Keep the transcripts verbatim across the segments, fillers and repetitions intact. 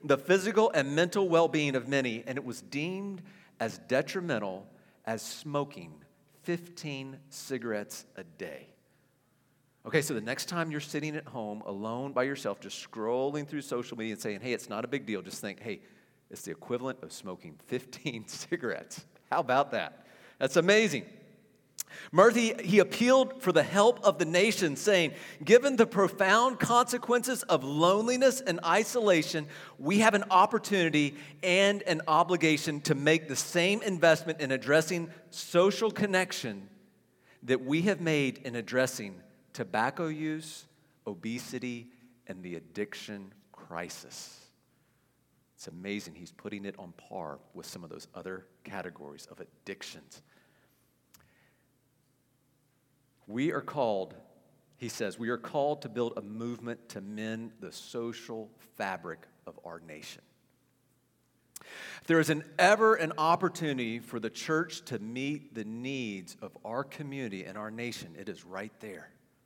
the physical and mental well-being of many, and it was deemed as detrimental as smoking fifteen cigarettes a day. Okay, so the next time you're sitting at home alone by yourself, just scrolling through social media and saying, hey, it's not a big deal, just think, hey, it's the equivalent of smoking fifteen cigarettes. How about that? That's amazing. Murphy, he appealed for the help of the nation, saying, given the profound consequences of loneliness and isolation, we have an opportunity and an obligation to make the same investment in addressing social connection that we have made in addressing tobacco use, obesity, and the addiction crisis. It's amazing he's putting it on par with some of those other categories of addictions. We are called, he says, we are called to build a movement to mend the social fabric of our nation. If there is an ever an opportunity for the church to meet the needs of our community and our nation, it is right there.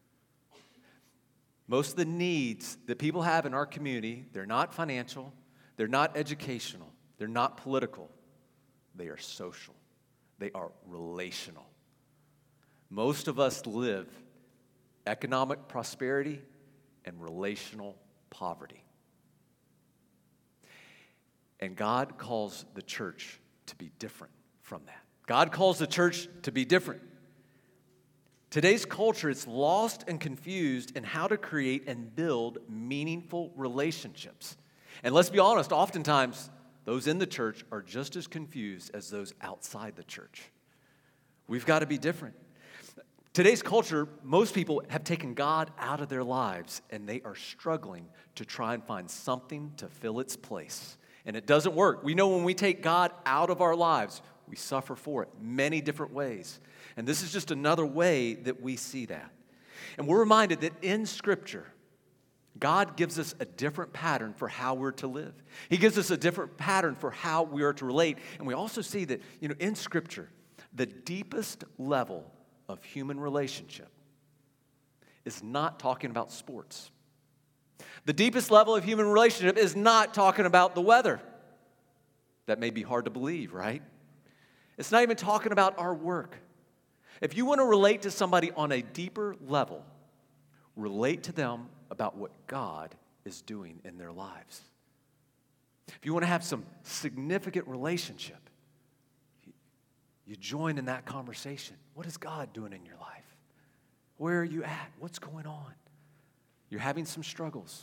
Most of the needs that people have in our community, they're not financial, they're not educational, they're not political, they are social, they are relational. Most of us live economic prosperity and relational poverty. And God calls the church to be different from that. God calls the church to be different. Today's culture is lost and confused in how to create and build meaningful relationships. And let's be honest, oftentimes those in the church are just as confused as those outside the church. We've got to be different. Today's culture, most people have taken God out of their lives, and they are struggling to try and find something to fill its place. And it doesn't work. We know when we take God out of our lives, we suffer for it many different ways. And this is just another way that we see that. And we're reminded that in Scripture, God gives us a different pattern for how we're to live. He gives us a different pattern for how we are to relate. And we also see that, you know, in Scripture, the deepest level of human relationship is not talking about sports. The deepest level of human relationship is not talking about the weather. That may be hard to believe, right? It's not even talking about our work. If you want to relate to somebody on a deeper level, relate to them about what God is doing in their lives. If you want to have some significant relationship, you join in that conversation. What is God doing in your life? Where are you at? What's going on? You're having some struggles.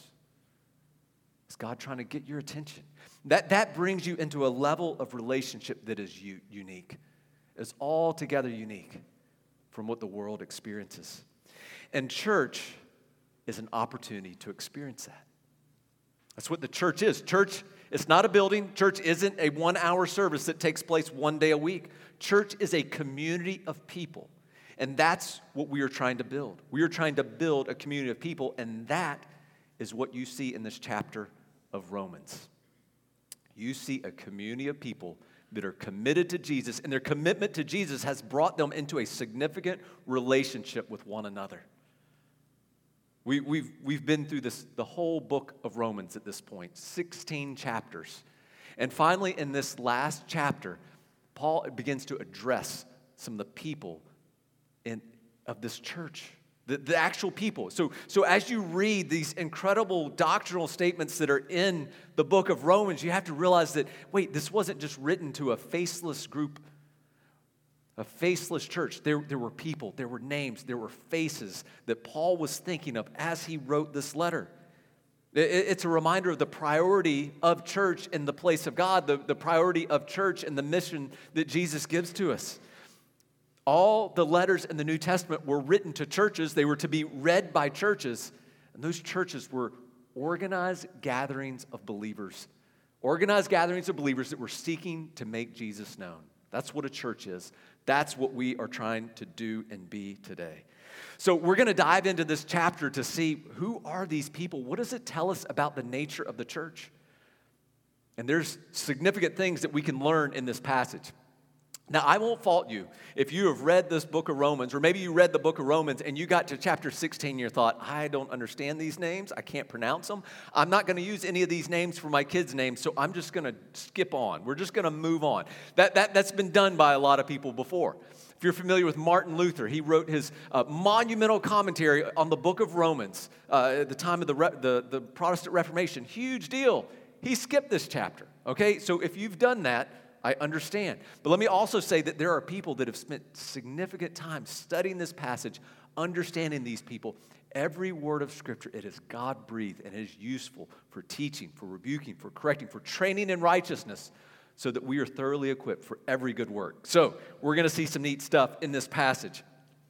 Is God trying to get your attention? That, that brings you into a level of relationship that is u- unique. It's altogether unique from what the world experiences. And church is an opportunity to experience that. That's what the church is. Church is not a building. Church isn't a one-hour service that takes place one day a week. Church is a community of people, and that's what we are trying to build. We are trying to build a community of people, and that is what you see in this chapter of Romans. You see a community of people that are committed to Jesus, and their commitment to Jesus has brought them into a significant relationship with one another. We, we've, we've been through this, the whole book of Romans at this point, sixteen chapters. And finally, in this last chapter, Paul begins to address some of the people in, of this church, the, the actual people. So, so as you read these incredible doctrinal statements that are in the book of Romans, you have to realize that, wait, this wasn't just written to a faceless group, a faceless church. There, there were people, there were names, there were faces that Paul was thinking of as he wrote this letter. It, it's a reminder of the priority of church in the place of God, the, the priority of church and the mission that Jesus gives to us. All the letters in the New Testament were written to churches. They were to be read by churches. And those churches were organized gatherings of believers, organized gatherings of believers that were seeking to make Jesus known. That's what a church is. That's what we are trying to do and be today. So we're going to dive into this chapter to see who are these people? What does it tell us about the nature of the church? And there's significant things that we can learn in this passage. Now, I won't fault you if you have read this book of Romans, or maybe you read the book of Romans and you got to chapter sixteen and you thought, I don't understand these names. I can't pronounce them. I'm not going to use any of these names for my kids' names, so I'm just going to skip on. We're just going to move on. That, that, that's been done by a lot of people before. If you're familiar with Martin Luther, he wrote his uh, monumental commentary on the book of Romans uh, at the time of the, Re- the, the Protestant Reformation. Huge deal. He skipped this chapter, okay? So if you've done that, I understand. But let me also say that there are people that have spent significant time studying this passage, understanding these people. Every word of Scripture, it is God-breathed and it is useful for teaching, for rebuking, for correcting, for training in righteousness, so that we are thoroughly equipped for every good work. So we're going to see some neat stuff in this passage.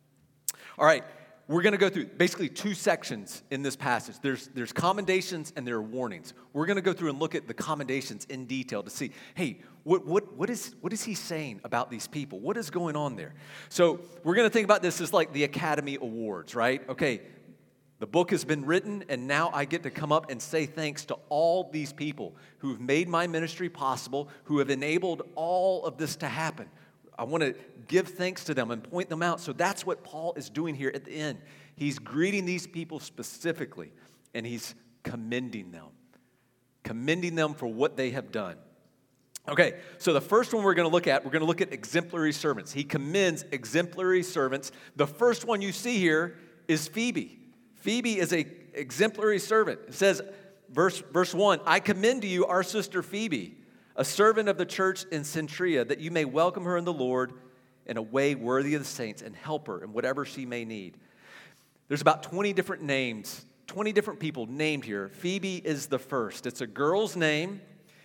All right. We're going to go through basically two sections in this passage. There's, there's commendations and there are warnings. We're going to go through and look at the commendations in detail to see, hey, what, what, what, is, what is he saying about these people? What is going on there? So we're going to think about this as like the Academy Awards, right? Okay, the book has been written, and now I get to come up and say thanks to all these people who have made my ministry possible, who have enabled all of this to happen. I want to give thanks to them and point them out. So that's what Paul is doing here at the end. He's greeting these people specifically, and he's commending them. Commending them for what they have done. Okay, so the first one we're going to look at, we're going to look at exemplary servants. He commends exemplary servants. The first one you see here is Phoebe. Phoebe is an exemplary servant. It says, verse, verse one, I commend to you our sister Phoebe, a servant of the church in Cenchrea, that you may welcome her in the Lord in a way worthy of the saints and help her in whatever she may need. There's about twenty different names, twenty different people named here. Phoebe is the first. It's a girl's name,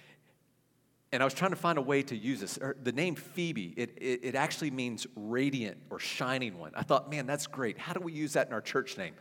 and I was trying to find a way to use this. The name Phoebe, it, it, it actually means radiant or shining one. I thought, man, that's great. How do we use that in our church name?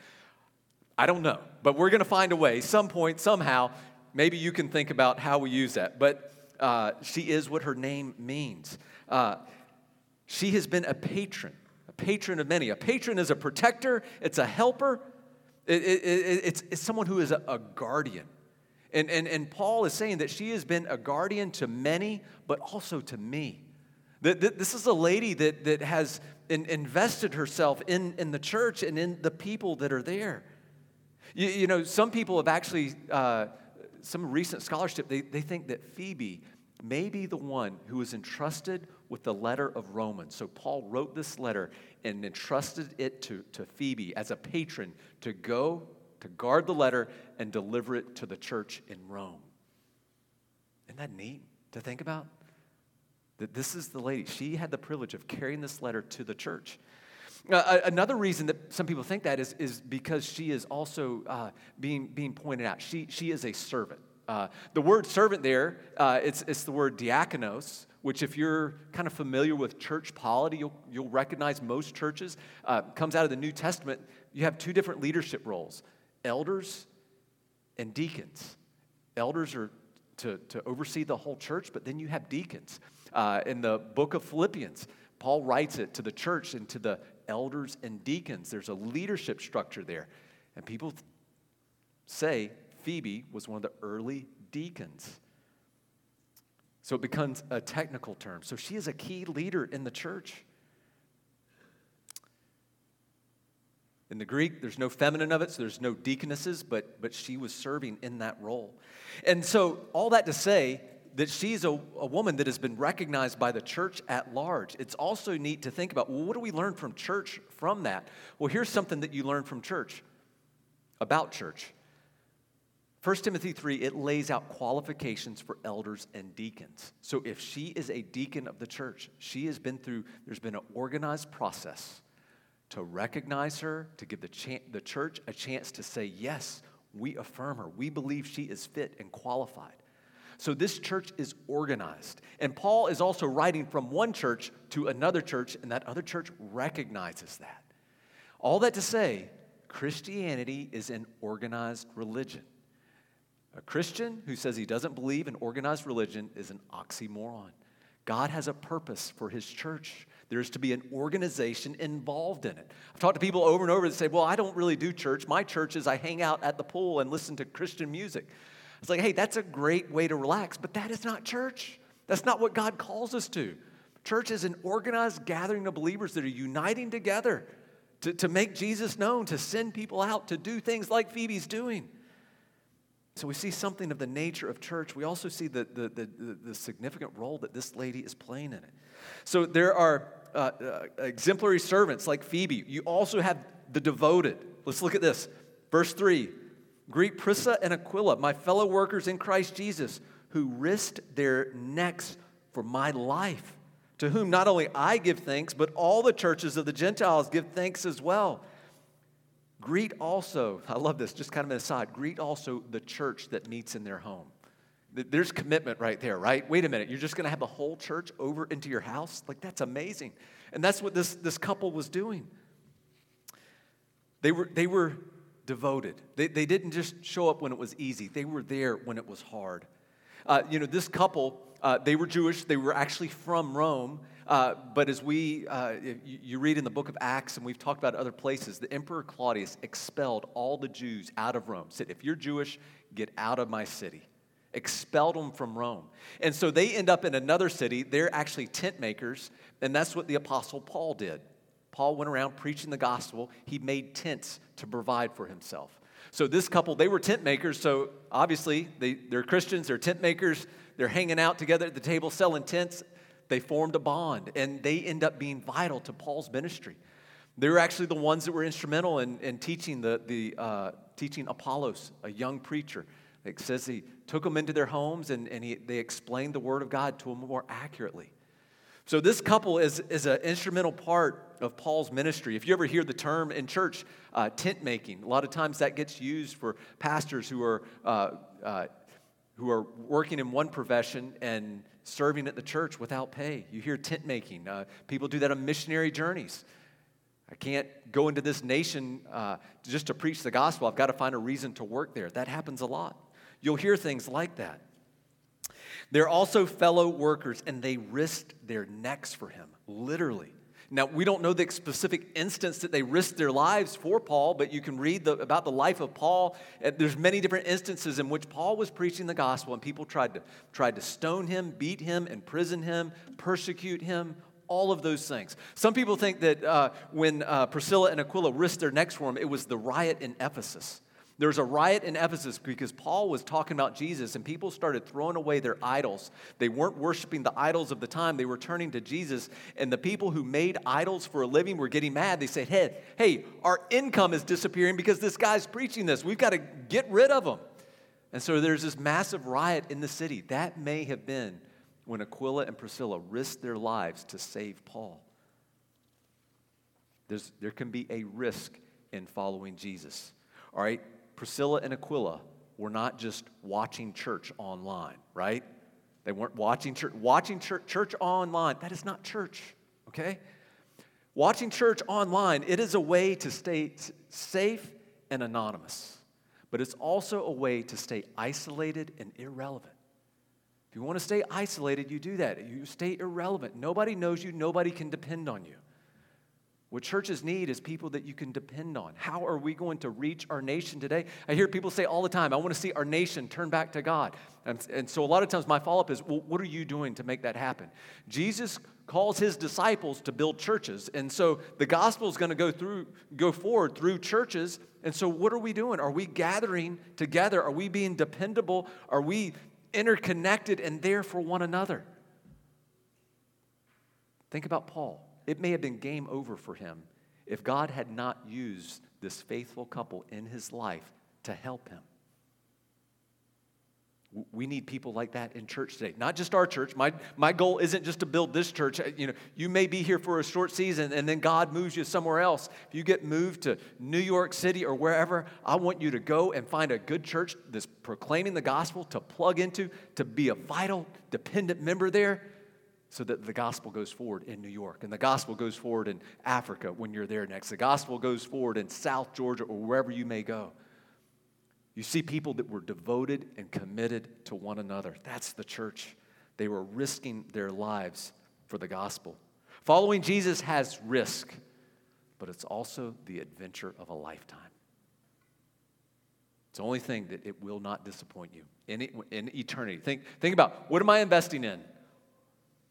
I don't know, but we're going to find a way, some point, somehow. Maybe you can think about how we use that, but Uh, she is what her name means. Uh, she has been a patron, a patron of many. A patron is a protector. It's a helper. It, it, it, it's, it's someone who is a, a guardian. And, and, and Paul is saying that she has been a guardian to many, but also to me. That, that this is a lady that, that has in, invested herself in, in the church and in the people that are there. You, you know, some people have actually... Uh, Some recent scholarship, they, they think that Phoebe may be the one who was entrusted with the letter of Romans. So Paul wrote this letter and entrusted it to, to Phoebe as a patron to go, to guard the letter and deliver it to the church in Rome. Isn't that neat to think about? That this is the lady. She had the privilege of carrying this letter to the church. Uh, another reason that some people think that is, is because she is also uh, being, being pointed out. She, she is a servant. Uh, the word servant there, uh, it's, it's the word diakonos, which if you're kind of familiar with church polity, you'll, you'll recognize most churches. Uh, comes out of the New Testament. You have two different leadership roles, elders and deacons. Elders are to, to oversee the whole church, but then you have deacons. Uh, in the book of Philippians, Paul writes it to the church and to the elders and deacons. There's a leadership structure there. And people th- say Phoebe was one of the early deacons. So it becomes a technical term. So she is a key leader in the church. In the Greek, there's no feminine of it, so there's no deaconesses, but, but she was serving in that role. And so all that to say that she's a, a woman that has been recognized by the church at large. It's also neat to think about, well, what do we learn from church from that? Well, here's something that you learn from church, about church. First Timothy three, it lays out qualifications for elders and deacons. So if she is a deacon of the church, she has been through, there's been an organized process to recognize her, to give the, ch- the church a chance to say, yes, we affirm her. We believe she is fit and qualified. So this church is organized. And Paul is also writing from one church to another church, and that other church recognizes that. All that to say, Christianity is an organized religion. A Christian who says he doesn't believe in organized religion is an oxymoron. God has a purpose for his church. There is to be an organization involved in it. I've talked to people over and over that say, well, I don't really do church. My church is I hang out at the pool and listen to Christian music. It's like, hey, that's a great way to relax, but that is not church. That's not what God calls us to. Church is an organized gathering of believers that are uniting together to, to make Jesus known, to send people out, to do things like Phoebe's doing. So we see something of the nature of church. We also see the, the, the, the significant role that this lady is playing in it. So there are uh, uh, exemplary servants like Phoebe. You also have the devoted. Let's look at this. Verse three, greet Prisca and Aquila, my fellow workers in Christ Jesus, who risked their necks for my life, to whom not only I give thanks, but all the churches of the Gentiles give thanks as well. Greet also, I love this, just kind of an aside, greet also the church that meets in their home. There's commitment right there, right? Wait a minute, you're just going to have the whole church over into your house? Like, that's amazing. And that's what this, this couple was doing. They were, they were devoted. They, they didn't just show up when it was easy. They were there when it was hard. Uh, you know, this couple, uh, they were Jewish. They were actually from Rome. Uh, but as we, uh, you, you read in the book of Acts, and we've talked about other places, the Emperor Claudius expelled all the Jews out of Rome. Said, if you're Jewish, get out of my city. Expelled them from Rome. And so they end up in another city. They're actually tent makers, and that's what the Apostle Paul did. Paul went around preaching the gospel. He made tents to provide for himself. So this couple, they were tent makers, so obviously they, they're Christians, they're tent makers, they're hanging out together at the table selling tents. They formed a bond, and they end up being vital to Paul's ministry. They were actually the ones that were instrumental in, in teaching the, the uh, teaching Apollos, a young preacher. It says he took them into their homes, and, and he, they explained the word of God to them more accurately. So this couple is, is an instrumental part of Paul's ministry. If you ever hear the term in church, uh, tent making, a lot of times that gets used for pastors who are uh, uh, who are working in one profession and serving at the church without pay. You hear tent making. Uh, people do that on missionary journeys. I can't go into this nation uh, just to preach the gospel. I've got to find a reason to work there. That happens a lot. You'll hear things like that. They're also fellow workers, and they risked their necks for him, literally. Now, we don't know the specific instance that they risked their lives for Paul, but you can read the, about the life of Paul. There's many different instances in which Paul was preaching the gospel, and people tried to, tried to stone him, beat him, imprison him, persecute him, all of those things. Some people think that uh, when uh, Priscilla and Aquila risked their necks for him, it was the riot in Ephesus. There was a riot in Ephesus because Paul was talking about Jesus, and people started throwing away their idols. They weren't worshiping the idols of the time. They were turning to Jesus, and the people who made idols for a living were getting mad. They said, hey, hey, our income is disappearing because this guy's preaching this. We've got to get rid of him. And so there's this massive riot in the city. That may have been when Aquila and Priscilla risked their lives to save Paul. There's, there can be a risk in following Jesus. All right? Priscilla and Aquila were not just watching church online, right? They weren't watching church. Watching church, church online, that is not church, okay? Watching church online, it is a way to stay safe and anonymous, but it's also a way to stay isolated and irrelevant. If you want to stay isolated, you do that. You stay irrelevant. Nobody knows you. Nobody can depend on you. What churches need is people that you can depend on. How are we going to reach our nation today? I hear people say all the time, I want to see our nation turn back to God. And, and so a lot of times my follow-up is, well, what are you doing to make that happen? Jesus calls his disciples to build churches. And so the gospel is going to go through, go forward through churches. And so what are we doing? Are we gathering together? Are we being dependable? Are we interconnected and there for one another? Think about Paul. It may have been game over for him if God had not used this faithful couple in his life to help him. We need people like that in church today. Not just our church. My, my goal isn't just to build this church. You know, you may be here for a short season and then God moves you somewhere else. If you get moved to New York City or wherever, I want you to go and find a good church that's proclaiming the gospel to plug into, to be a vital, dependent member there, so that the gospel goes forward in New York, and the gospel goes forward in Africa when you're there next. The gospel goes forward in South Georgia or wherever you may go. You see people that were devoted and committed to one another. That's the church. They were risking their lives for the gospel. Following Jesus has risk, but it's also the adventure of a lifetime. It's the only thing that it will not disappoint you in, in eternity. Think, think about, what am I investing in?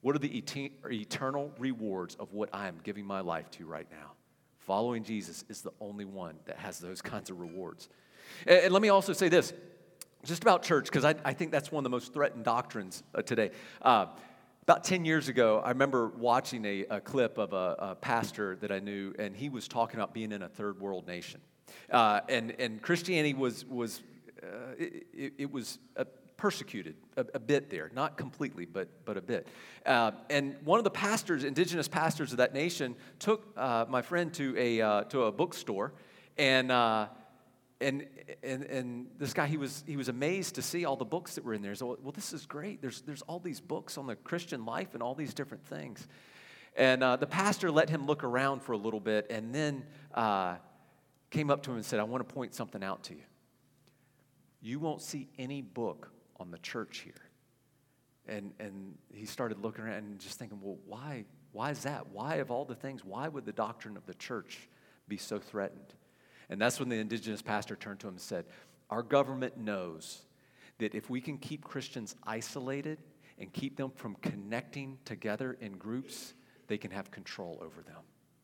What are the et- eternal rewards of what I am giving my life to right now? Following Jesus is the only one that has those kinds of rewards. And, and let me also say this, just about church, because I, I think that's one of the most threatened doctrines uh, today. Uh, about ten years ago, I remember watching a, a clip of a, a pastor that I knew, and he was talking about being in a third world nation. Uh, and, and Christianity was, was uh, it, it was a, persecuted a, a bit there, not completely, but but a bit. Uh, and one of the pastors, indigenous pastors of that nation, took uh, my friend to a uh, to a bookstore, and uh, and and and this guy, he was he was amazed to see all the books that were in there. So, well, this is great. There's there's all these books on the Christian life and all these different things. And uh, the pastor let him look around for a little bit, and then uh, came up to him and said, "I want to point something out to you. You won't see any book on the church here." And and he started looking around and just thinking, well, why, why is that? Why, of all the things, why would the doctrine of the church be so threatened? And that's when the indigenous pastor turned to him and said, our government knows that if we can keep Christians isolated and keep them from connecting together in groups, they can have control over them.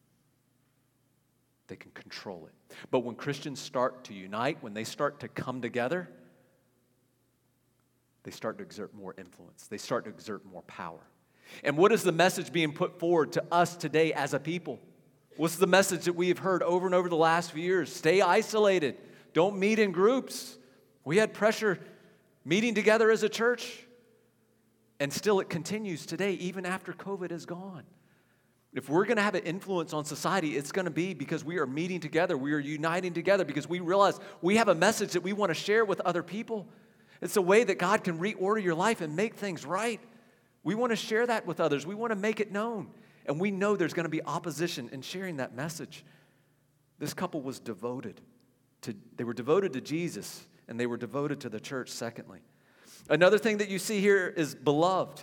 They can control it. But when Christians start to unite, when they start to come together, they start to exert more influence. They start to exert more power. And what is the message being put forward to us today as a people? What's the message that we have heard over and over the last few years? Stay isolated. Don't meet in groups. We had pressure meeting together as a church, and still it continues today, even after COVID is gone. If we're going to have an influence on society, it's going to be because we are meeting together. We are uniting together because we realize we have a message that we want to share with other people. It's a way that God can reorder your life and make things right. We want to share that with others. We want to make it known. And we know there's going to be opposition in sharing that message. This couple was devoted to, they were devoted to Jesus, and they were devoted to the church, secondly. Another thing that you see here is beloved.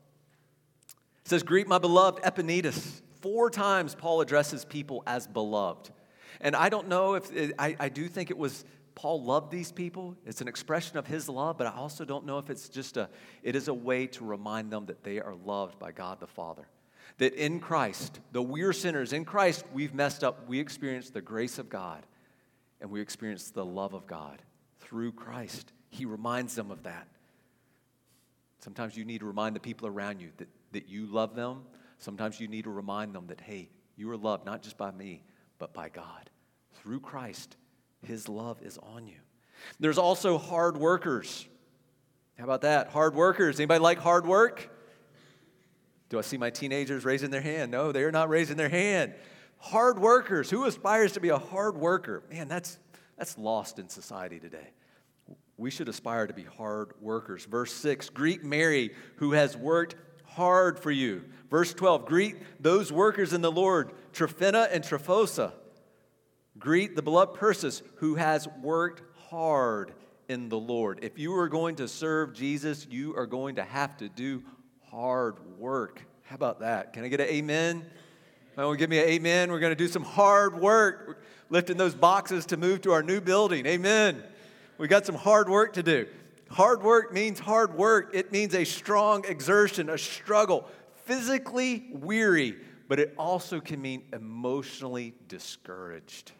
It says, greet my beloved Epaenetus. Four times Paul addresses people as beloved. And I don't know if, it, I, I do think it was Paul loved these people. It's an expression of his love, but I also don't know if it's just a, it is a way to remind them that they are loved by God the Father. That in Christ, though we're sinners, in Christ we've messed up, we experience the grace of God, and we experience the love of God through Christ. He reminds them of that. Sometimes you need to remind the people around you that, that you love them. Sometimes you need to remind them that, hey, you are loved not just by me, but by God. Through Christ, His love is on you. There's also hard workers. How about that? Hard workers. Anybody like hard work? Do I see my teenagers raising their hand? No, they're not raising their hand. Hard workers. Who aspires to be a hard worker? Man, that's that's lost in society today. We should aspire to be hard workers. Verse six, greet Mary, who has worked hard for you. Verse twelve, greet those workers in the Lord, Tryphena and Tryphosa. Greet the beloved Persis, who has worked hard in the Lord. If you are going to serve Jesus, you are going to have to do hard work. How about that? Can I get an amen? Oh, give me an amen. We're going to do some hard work. We're lifting those boxes to move to our new building. Amen. We got some hard work to do. Hard work means hard work. It means a strong exertion, a struggle, physically weary, but it also can mean emotionally discouraged.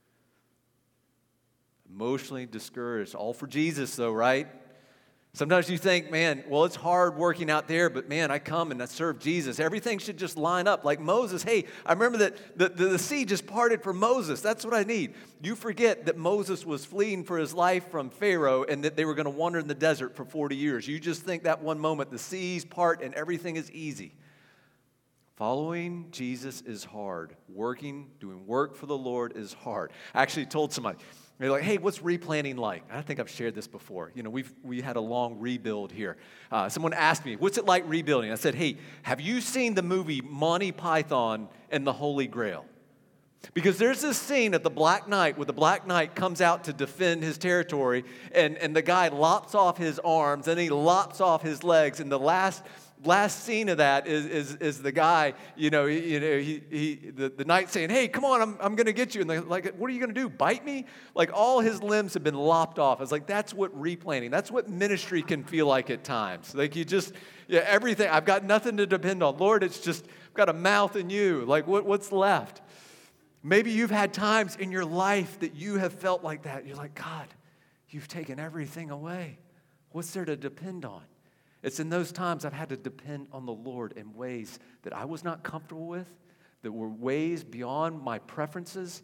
Emotionally discouraged. All for Jesus, though, right? Sometimes you think, man, well, it's hard working out there, but man, I come and I serve Jesus. Everything should just line up. Like Moses, hey, I remember that the, the, the sea just parted for Moses. That's what I need. You forget that Moses was fleeing for his life from Pharaoh and that they were going to wander in the desert for forty years. You just think that one moment the seas part and everything is easy. Following Jesus is hard. Working, doing work for the Lord is hard. I actually told somebody, they're like, hey, what's replanting like? I think I've shared this before. You know, we've we had a long rebuild here. Uh, someone asked me, what's it like rebuilding? I said, hey, have you seen the movie Monty Python and the Holy Grail? Because there's this scene at the Black Knight where the Black Knight comes out to defend his territory, and, and the guy lops off his arms, and he lops off his legs, and the last last scene of that is is, is the guy, you know, he, you know, he, he the, the knight saying, hey, come on, I'm, I'm going to get you. And they're like, what are you going to do, bite me? Like all his limbs have been lopped off. It's like, that's what replanting, that's what ministry can feel like at times. Like you just, yeah, everything, I've got nothing to depend on. Lord, it's just, I've got a mouth in you. Like what, what's left? Maybe you've had times in your life that you have felt like that. You're like, God, you've taken everything away. What's there to depend on? It's in those times I've had to depend on the Lord in ways that I was not comfortable with, that were ways beyond my preferences,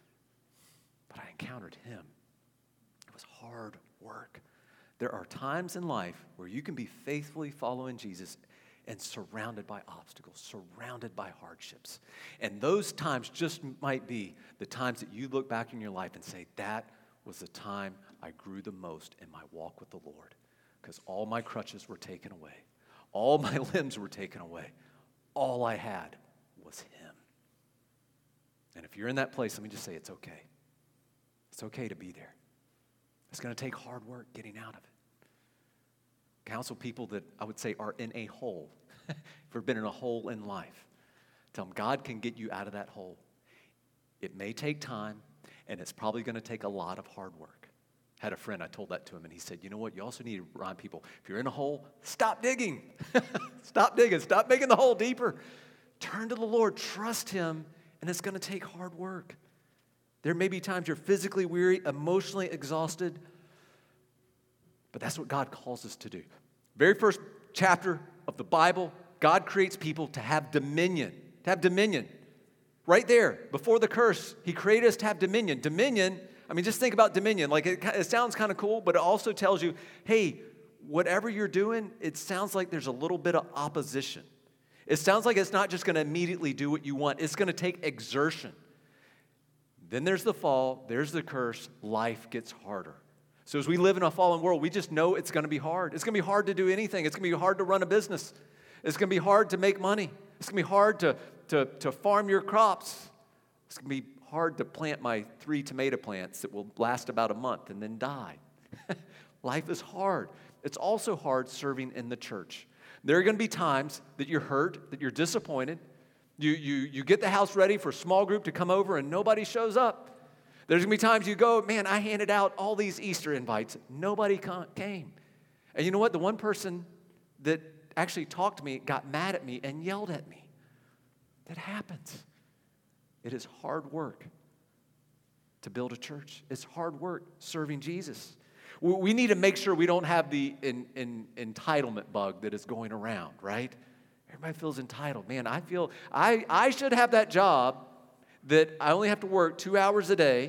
but I encountered Him. It was hard work. There are times in life where you can be faithfully following Jesus and surrounded by obstacles, surrounded by hardships. And those times just might be the times that you look back in your life and say, that was the time I grew the most in my walk with the Lord, because all my crutches were taken away. All my limbs were taken away. All I had was Him. And if you're in that place, let me just say it's okay. It's okay to be there. It's going to take hard work getting out of it. Counsel people that I would say are in a hole, if you've been in a hole in life, tell them God can get you out of that hole. It may take time, and it's probably going to take a lot of hard work. I had a friend, I told that to him, and he said, you know what, you also need to remind people, if you're in a hole, stop digging. Stop digging. Stop making the hole deeper. Turn to the Lord. Trust Him, and it's going to take hard work. There may be times you're physically weary, emotionally exhausted, but that's what God calls us to do. Very first chapter of the Bible, God creates people to have dominion, to have dominion. Right there, before the curse, He created us to have dominion. Dominion, I mean, just think about dominion. Like, it, it sounds kind of cool, but it also tells you, hey, whatever you're doing, it sounds like there's a little bit of opposition. It sounds like it's not just going to immediately do what you want. It's going to take exertion. Then there's the fall, there's the curse, life gets harder. So as we live in a fallen world, we just know it's going to be hard. It's going to be hard to do anything. It's going to be hard to run a business. It's going to be hard to make money. It's going to be hard to, to, to farm your crops. It's going to be hard to plant my three tomato plants that will last about a month and then die. Life is hard. It's also hard serving in the church. There are going to be times that you're hurt, that you're disappointed. You, you, you get the house ready for a small group to come over and nobody shows up. There's going to be times you go, man, I handed out all these Easter invites. Nobody came. And you know what? The one person that actually talked to me got mad at me and yelled at me. That happens. It is hard work to build a church. It's hard work serving Jesus. We need to make sure we don't have the in, in, entitlement bug that is going around, right? Everybody feels entitled. Man, I feel I, I should have that job that I only have to work two hours a day,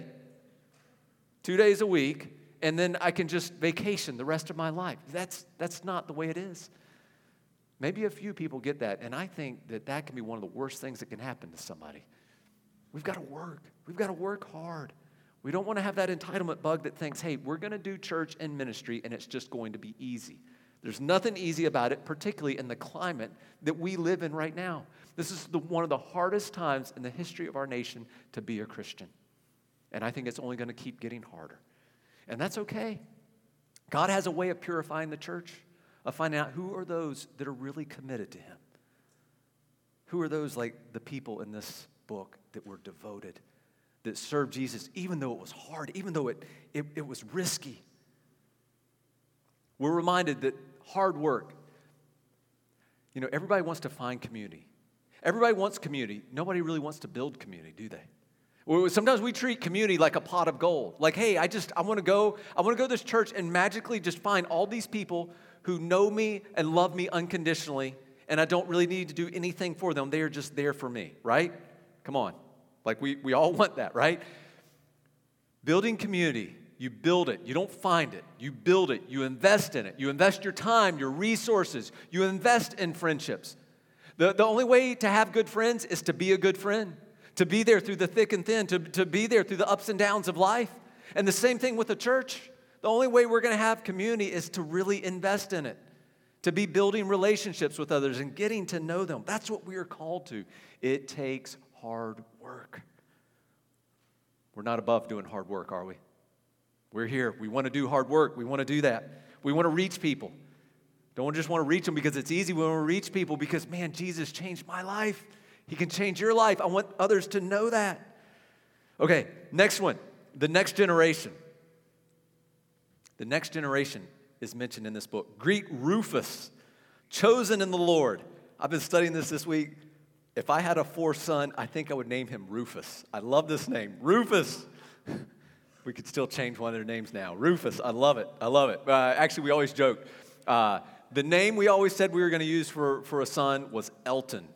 two days a week, and then I can just vacation the rest of my life. That's, that's not the way it is. Maybe a few people get that, and I think that that can be one of the worst things that can happen to somebody. We've got to work. We've got to work hard. We don't want to have that entitlement bug that thinks, hey, we're going to do church and ministry, and it's just going to be easy. There's nothing easy about it, particularly in the climate that we live in right now. This is the, one of the hardest times in the history of our nation to be a Christian. And I think it's only going to keep getting harder. And that's okay. God has a way of purifying the church, of finding out who are those that are really committed to Him. Who are those like the people in this book that were devoted, that served Jesus, even though it was hard, even though it, it, it was risky. We're reminded that hard work, you know, everybody wants to find community. Everybody wants community. Nobody really wants to build community, do they? Well, sometimes we treat community like a pot of gold. Like, hey, I just, I want to go, I want to go to this church and magically just find all these people who know me and love me unconditionally, and I don't really need to do anything for them. They are just there for me, right? Come on. Like, we, we all want that, right? Building community. You build it. You don't find it. You build it. You invest in it. You invest your time, your resources. You invest in friendships. The, the only way to have good friends is to be a good friend, to be there through the thick and thin, to, to be there through the ups and downs of life. And the same thing with the church. The only way we're going to have community is to really invest in it, to be building relationships with others and getting to know them. That's what we are called to. It takes hard work. We're not above doing hard work, are we? We're here. We want to do hard work. We want to do that. We want to reach people. Don't just want to reach them because it's easy. We want to reach people because, man, Jesus changed my life. He can change your life. I want others to know that. Okay, next one. The next generation. The next generation is mentioned in this book. Greet Rufus, chosen in the Lord. I've been studying this this week. If I had a fourth son, I think I would name him Rufus. I love this name, Rufus. We could still change one of their names now. Rufus, I love it. I love it. Uh, actually, we always joke. Uh, the name we always said we were going to use for, for a son was Elton.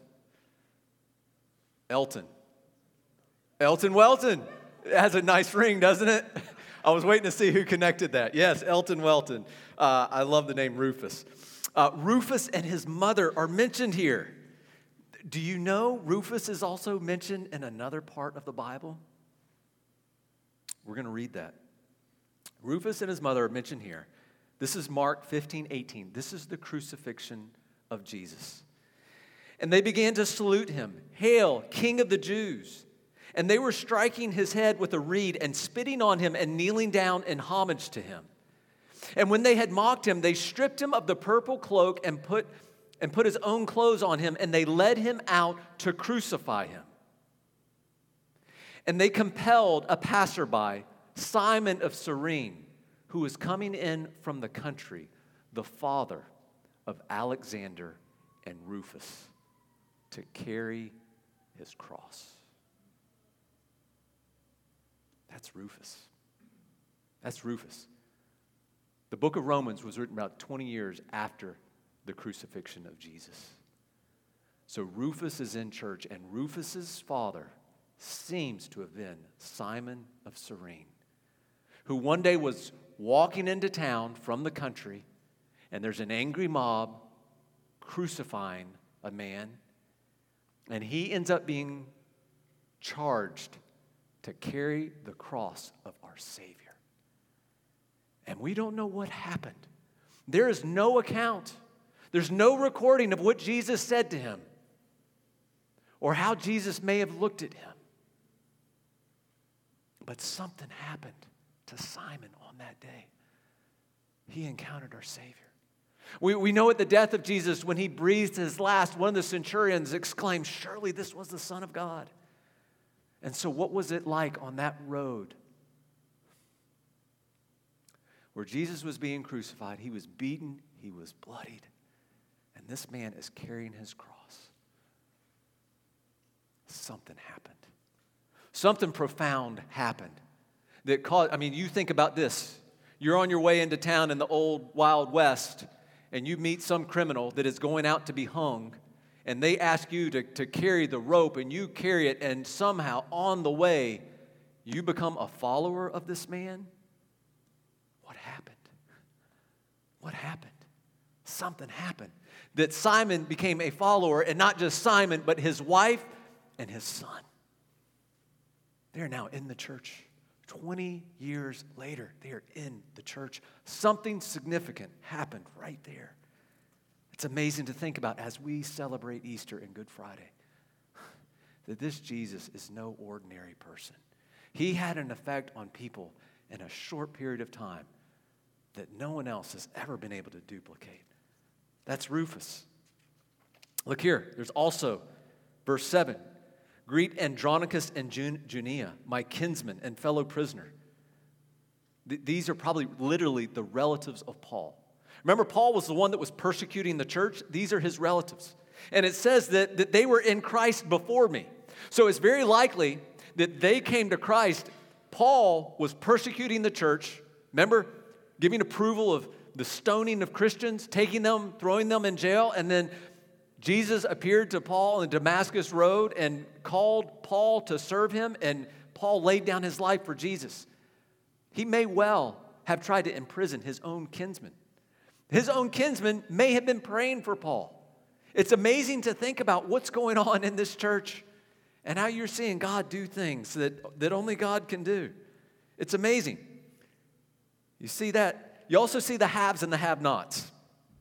Elton. Elton Welton. It has a nice ring, doesn't it? I was waiting to see who connected that. Yes, Elton Welton. Uh, I love the name Rufus. Uh, Rufus and his mother are mentioned here. Do you know Rufus is also mentioned in another part of the Bible? We're going to read that. Rufus and his mother are mentioned here. This is Mark fifteen eighteen. This is the crucifixion of Jesus. And they began to salute him. Hail, King of the Jews. And they were striking his head with a reed and spitting on him and kneeling down in homage to him. And when they had mocked him, they stripped him of the purple cloak and put, and put his own clothes on him, and they led him out to crucify him. And they compelled a passerby, Simon of Cyrene, who was coming in from the country, the father of Alexander and Rufus, to carry his cross. That's Rufus. That's Rufus. The book of Romans was written about twenty years after the crucifixion of Jesus. So Rufus is in church, and Rufus's father seems to have been Simon of Cyrene, who one day was walking into town from the country, and there's an angry mob crucifying a man, and he ends up being charged to carry the cross of our Savior. And we don't know what happened. There is no account. There's no recording of what Jesus said to him or how Jesus may have looked at him. But something happened to Simon on that day. He encountered our Savior. We, we know at the death of Jesus, when he breathed his last, one of the centurions exclaimed, "Surely this was the Son of God." And so what was it like on that road where Jesus was being crucified? He was beaten, he was bloodied, and this man is carrying his cross. Something happened. Something profound happened that caused, I mean, you think about this. You're on your way into town in the old Wild West, and you meet some criminal that is going out to be hung, and they ask you to, to carry the rope, and you carry it, and somehow on the way, you become a follower of this man? What happened? What happened? Something happened. That Simon became a follower, and not just Simon, but his wife and his son. They're now in the church. twenty years later, they are in the church. Something significant happened right there. It's amazing to think about as we celebrate Easter and Good Friday, that this Jesus is no ordinary person. He had an effect on people in a short period of time that no one else has ever been able to duplicate. That's Rufus. Look here, there's also verse seven. Greet Andronicus and Jun- Junia, my kinsman and fellow prisoner. Th- these are probably literally the relatives of Paul. Remember, Paul was the one that was persecuting the church. These are his relatives. And it says that, that they were in Christ before me. So it's very likely that they came to Christ. Paul was persecuting the church. Remember, giving approval of the stoning of Christians, taking them, throwing them in jail, and then Jesus appeared to Paul on the Damascus Road and called Paul to serve him, and Paul laid down his life for Jesus. He may well have tried to imprison his own kinsman. His own kinsman may have been praying for Paul. It's amazing to think about what's going on in this church and how you're seeing God do things that, that only God can do. It's amazing. You see that? You also see the haves and the have-nots.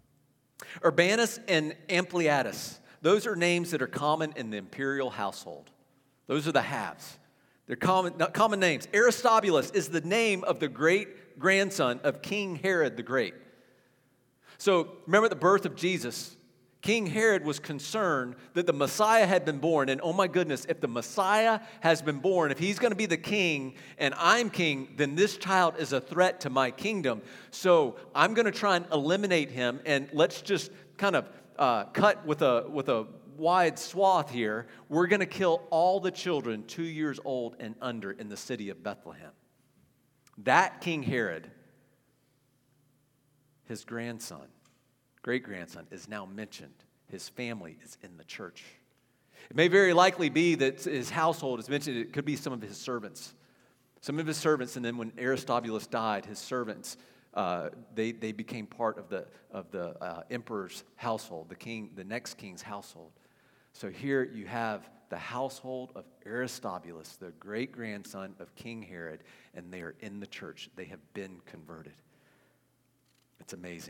Urbanus and Ampliatus, those are names that are common in the imperial household. Those are the haves. They're common, not common names. Aristobulus is the name of the great grandson of King Herod the Great. So remember at the birth of Jesus, King Herod was concerned that the Messiah had been born. And oh my goodness, if the Messiah has been born, if he's going to be the king and I'm king, then this child is a threat to my kingdom. So I'm going to try and eliminate him. And let's just kind of uh, cut with a, with a wide swath here. We're going to kill all the children two years old and under in the city of Bethlehem. That King Herod, his grandson, great-grandson, is now mentioned. His family is in the church. It may very likely be that his household is mentioned. It could be some of his servants. Some of his servants, and then when Aristobulus died, his servants, uh, they, they became part of the, of the uh, emperor's household, the king, the next king's household. So here you have the household of Aristobulus, the great-grandson of King Herod, and they are in the church. They have been converted. It's amazing.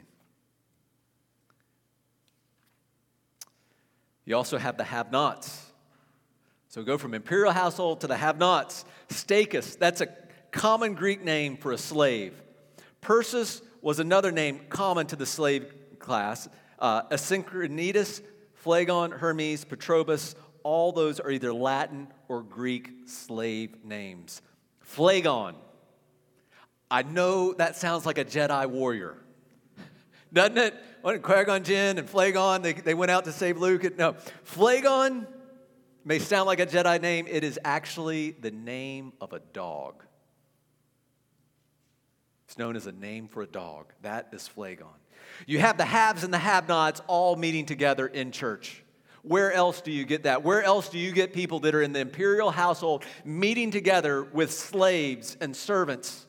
You also have the have-nots. So go from imperial household to the have-nots. Stachys, that's a common Greek name for a slave. Persis was another name common to the slave class. Uh, Asyncritus, Phlegon, Hermes, Petrobus, all those are either Latin or Greek slave names. Phlegon. I know that sounds like a Jedi warrior. Doesn't it? When Qui-Gon Jinn and Phlegon, they, they went out to save Luke. No, Phlegon may sound like a Jedi name. It is actually the name of a dog. It's known as a name for a dog. That is Phlegon. You have the haves and the have-nots all meeting together in church. Where else do you get that? Where else do you get people that are in the imperial household meeting together with slaves and servants?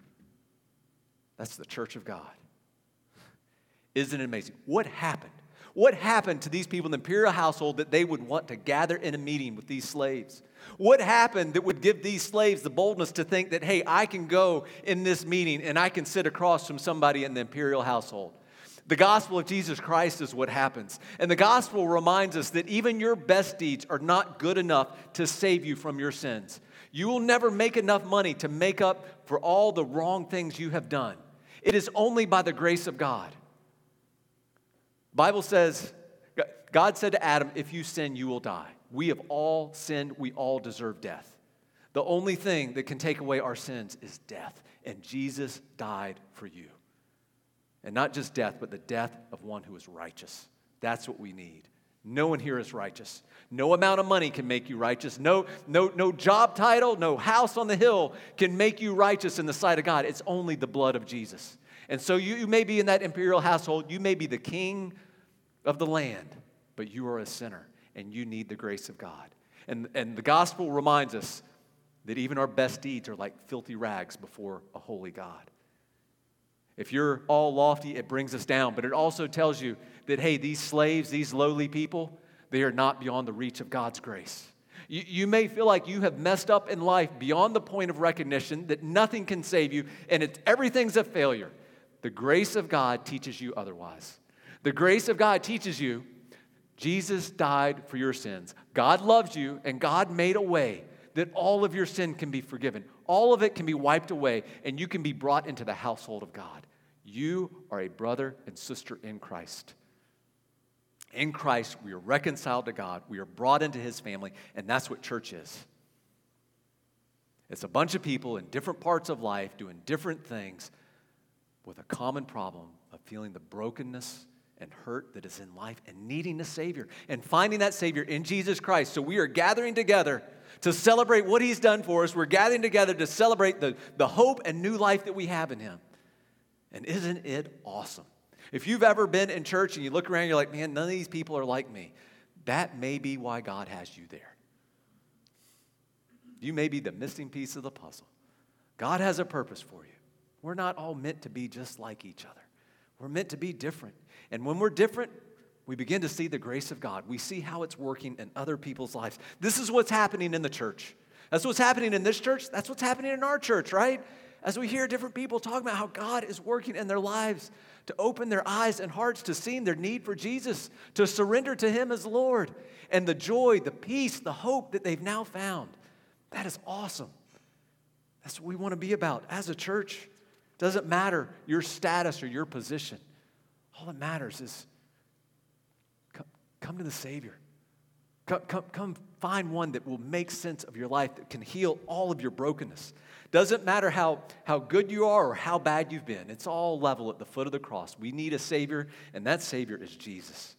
That's the church of God. Isn't it amazing? What happened? What happened to these people in the imperial household that they would want to gather in a meeting with these slaves? What happened that would give these slaves the boldness to think that, hey, I can go in this meeting and I can sit across from somebody in the imperial household? The gospel of Jesus Christ is what happens. And the gospel reminds us that even your best deeds are not good enough to save you from your sins. You will never make enough money to make up for all the wrong things you have done. It is only by the grace of God. Bible says, God said to Adam, if you sin, you will die. We have all sinned. We all deserve death. The only thing that can take away our sins is death. And Jesus died for you. And not just death, but the death of one who is righteous. That's what we need. No one here is righteous. No amount of money can make you righteous. No, no, no job title, no house on the hill can make you righteous in the sight of God. It's only the blood of Jesus. And so you, you may be in that imperial household. You may be the king of the land, but you are a sinner, and you need the grace of God. And, and the gospel reminds us that even our best deeds are like filthy rags before a holy God. If you're all lofty, it brings us down. But it also tells you that, hey, these slaves, these lowly people, they are not beyond the reach of God's grace. You, you may feel like you have messed up in life beyond the point of recognition, that nothing can save you, and it's, everything's a failure. The grace of God teaches you otherwise. The grace of God teaches you Jesus died for your sins. God loves you, and God made a way that all of your sin can be forgiven. All of it can be wiped away, and you can be brought into the household of God. You are a brother and sister in Christ. In Christ, we are reconciled to God. We are brought into His family, and that's what church is. It's a bunch of people in different parts of life doing different things with a common problem of feeling the brokenness and hurt that is in life and needing a Savior and finding that Savior in Jesus Christ. So we are gathering together to celebrate what He's done for us. We're gathering together to celebrate the, the hope and new life that we have in Him. And isn't it awesome? If you've ever been in church and you look around, you're like, man, none of these people are like me. That may be why God has you there. You may be the missing piece of the puzzle. God has a purpose for you. We're not all meant to be just like each other. We're meant to be different. And when we're different, we begin to see the grace of God. We see how it's working in other people's lives. This is what's happening in the church. That's what's happening in this church. That's what's happening in our church, right? As we hear different people talking about how God is working in their lives to open their eyes and hearts to seeing their need for Jesus, to surrender to Him as Lord, and the joy, the peace, the hope that they've now found. That is awesome. That's what we want to be about as a church. Doesn't matter your status or your position. All that matters is come, come to the Savior. Come, come, come find one that will make sense of your life, that can heal all of your brokenness. Doesn't matter how, how good you are or how bad you've been. It's all level at the foot of the cross. We need a Savior, and that Savior is Jesus.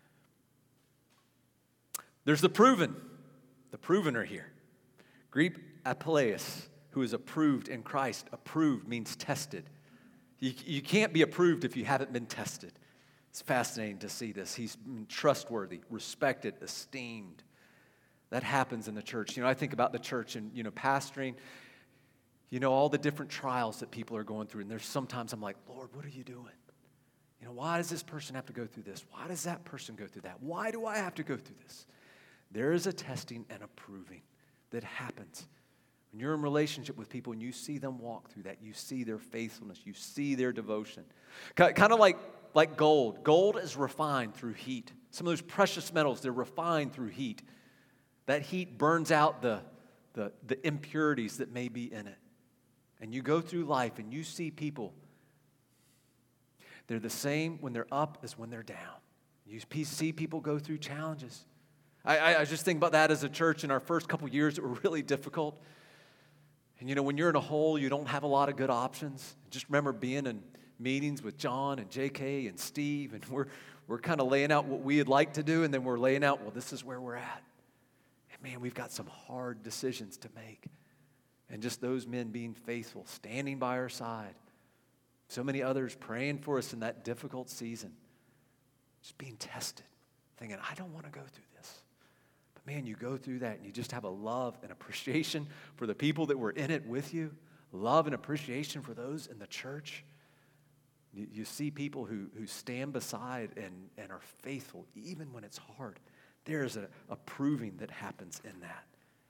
There's the proven. The proven are here. Greek apeleus, who is approved in Christ. Approved means tested. You, you can't be approved if you haven't been tested. It's fascinating to see this. He's trustworthy, respected, esteemed. That happens in the church. You know, I think about the church and, you know, pastoring, you know, all the different trials that people are going through. And there's sometimes I'm like, Lord, what are you doing? You know, why does this person have to go through this? Why does that person go through that? Why do I have to go through this? There is a testing and a proving that happens. When you're in relationship with people and you see them walk through that, you see their faithfulness, you see their devotion. Kind of like, like gold. Gold is refined through heat. Some of those precious metals, they're refined through heat. That heat burns out the, the, the impurities that may be in it. And you go through life and you see people, they're the same when they're up as when they're down. You see people go through challenges. I, I, I just think about that as a church in our first couple years that were really difficult. And you know, when you're in a hole, you don't have a lot of good options. Just remember being in meetings with John and J K and Steve, and we're we're kind of laying out what we'd like to do, and then we're laying out, well, this is where we're at. And man, we've got some hard decisions to make. And just those men being faithful, standing by our side. So many others praying for us in that difficult season. Just being tested, thinking, I don't want to go through this. But man, you go through that and you just have a love and appreciation for the people that were in it with you. Love and appreciation for those in the church. You, you see people who, who stand beside and, and are faithful even when it's hard. There's a, a proving that happens in that.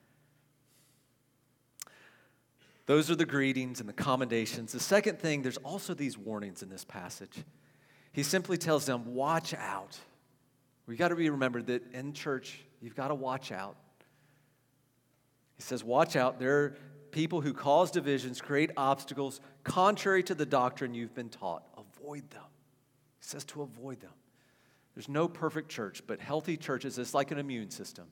Those are the greetings and the commendations. The second thing, there's also these warnings in this passage. He simply tells them, watch out. We've got to be remembered that in church, you've got to watch out. He says, watch out. There are people who cause divisions, create obstacles, contrary to the doctrine you've been taught. Avoid them. He says to avoid them. There's no perfect church, but healthy churches, it's like an immune system.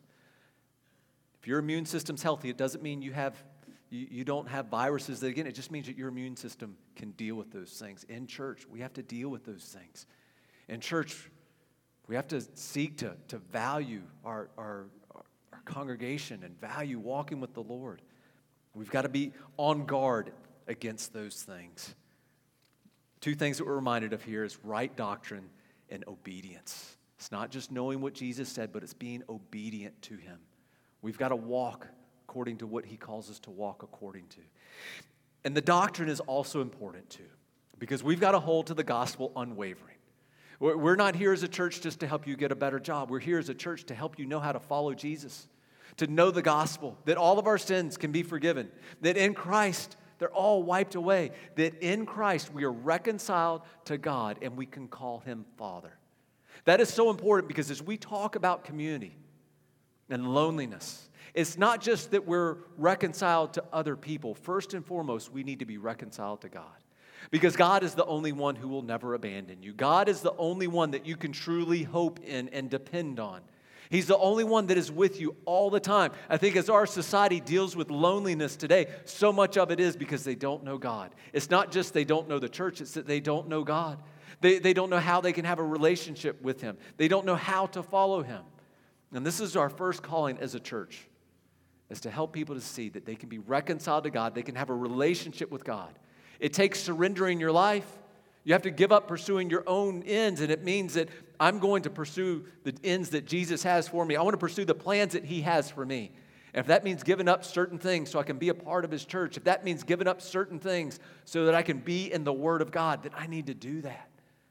If your immune system's healthy, it doesn't mean you have You, you don't have viruses that, again, it just means that your immune system can deal with those things. In church, we have to deal with those things. In church, we have to seek to, to value our, our, our congregation and value walking with the Lord. We've got to be on guard against those things. Two things that we're reminded of here is right doctrine and obedience. It's not just knowing what Jesus said, but it's being obedient to him. We've got to walk according to what he calls us to walk according to. And the doctrine is also important too, because we've got to hold to the gospel unwavering. We're not here as a church just to help you get a better job. We're here as a church to help you know how to follow Jesus, to know the gospel, that all of our sins can be forgiven, that in Christ they're all wiped away, that in Christ we are reconciled to God and we can call him Father. That is so important because as we talk about community and loneliness, it's not just that we're reconciled to other people. First and foremost, we need to be reconciled to God. Because God is the only one who will never abandon you. God is the only one that you can truly hope in and depend on. He's the only one that is with you all the time. I think as our society deals with loneliness today, so much of it is because they don't know God. It's not just they don't know the church, it's that they don't know God. They, they don't know how they can have a relationship with him. They don't know how to follow him. And this is our first calling as a church, is to help people to see that they can be reconciled to God. They can have a relationship with God. It takes surrendering your life. You have to give up pursuing your own ends, and it means that I'm going to pursue the ends that Jesus has for me. I want to pursue the plans that he has for me. And if that means giving up certain things so I can be a part of his church, if that means giving up certain things so that I can be in the Word of God, then I need to do that.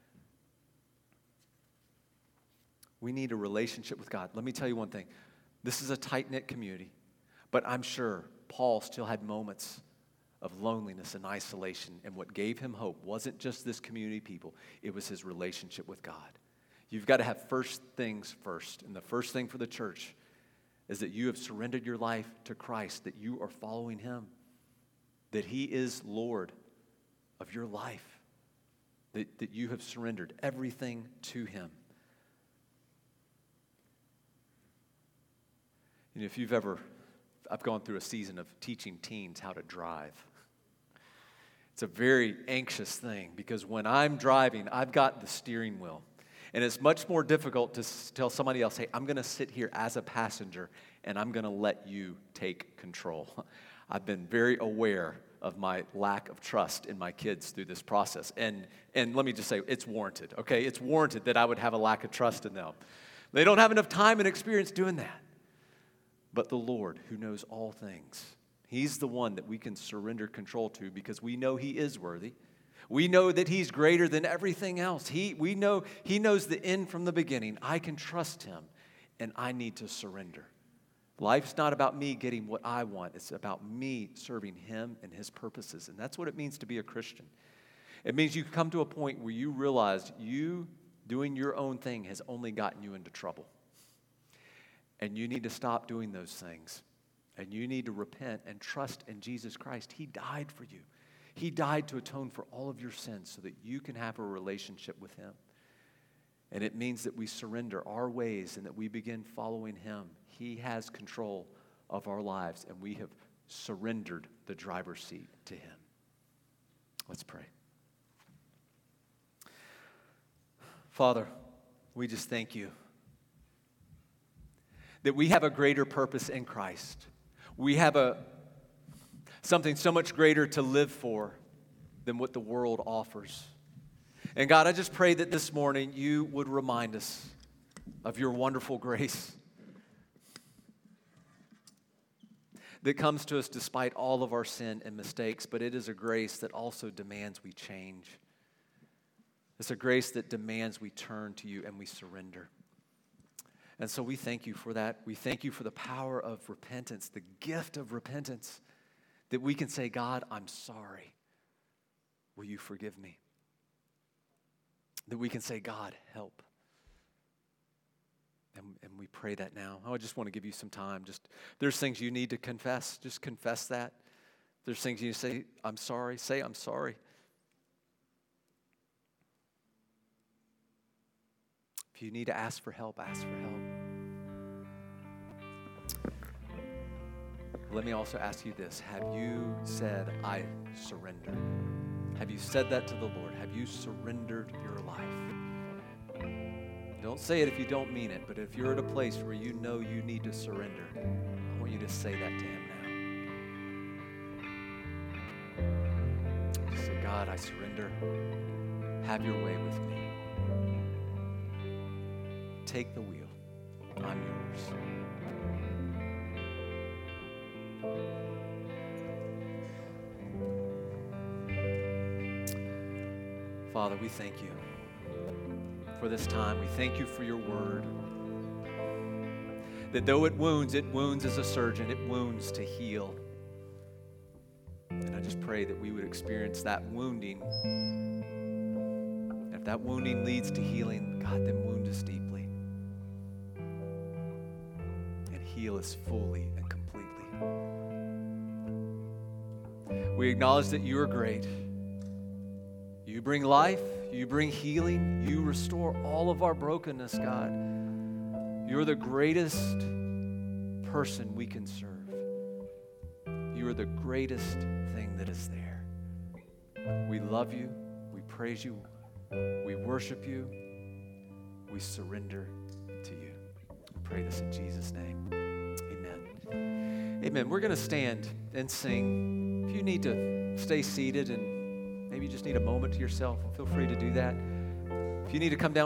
We need a relationship with God. Let me tell you one thing. This is a tight-knit community, but I'm sure Paul still had moments of loneliness and isolation, and what gave him hope wasn't just this community of people, it was his relationship with God. You've got to have first things first, and the first thing for the church is that you have surrendered your life to Christ, that you are following him, that he is Lord of your life. that, that you have surrendered everything to him. You know, if you've ever, I've gone through a season of teaching teens how to drive. It's a very anxious thing because when I'm driving, I've got the steering wheel. And it's much more difficult to tell somebody else, hey, I'm going to sit here as a passenger and I'm going to let you take control. I've been very aware of my lack of trust in my kids through this process. And, and let me just say, it's warranted, okay? It's warranted that I would have a lack of trust in them. They don't have enough time and experience doing that. But the Lord, who knows all things, he's the one that we can surrender control to because we know he is worthy. We know that he's greater than everything else. He, we know he knows the end from the beginning. I can trust him, and I need to surrender. Life's not about me getting what I want. It's about me serving him and his purposes, and that's what it means to be a Christian. It means you come to a point where you realize you doing your own thing has only gotten you into trouble. And you need to stop doing those things. And you need to repent and trust in Jesus Christ. He died for you. He died to atone for all of your sins so that you can have a relationship with him. And it means that we surrender our ways and that we begin following him. He has control of our lives, and we have surrendered the driver's seat to him. Let's pray. Father, we just thank you that we have a greater purpose in Christ. We have a something so much greater to live for than what the world offers. And God, I just pray that this morning you would remind us of your wonderful grace that comes to us despite all of our sin and mistakes, but it is a grace that also demands we change. It's a grace that demands we turn to you and we surrender. And so we thank you for that. We thank you for the power of repentance, the gift of repentance, that we can say, God, I'm sorry. Will you forgive me? That we can say, God, help. And, and we pray that now. I just want to give you some time. Just there's things you need to confess. Just confess that. There's things you say, I'm sorry. Say, I'm sorry. If you need to ask for help, ask for help. Let me also ask you this. Have you said, I surrender? Have you said that to the Lord? Have you surrendered your life? Don't say it if you don't mean it, but if you're at a place where you know you need to surrender, I want you to say that to him now. Just say, God, I surrender. Have your way with me. Take the wheel. I'm yours. Father, we thank you for this time. We thank you for your word. That though it wounds, it wounds as a surgeon. It wounds to heal. And I just pray that we would experience that wounding. And if that wounding leads to healing, God, then wound us deeply. And heal us fully and completely. We acknowledge that you are great. You bring life, you bring healing, you restore all of our brokenness, God. You're the greatest person we can serve. You are the greatest thing that is there. We love you, we praise you, we worship you, we surrender to you. We pray this in Jesus' name. Amen. Amen. We're going to stand and sing. If you need to stay seated and maybe you just need a moment to yourself, feel free to do that. If you need to come down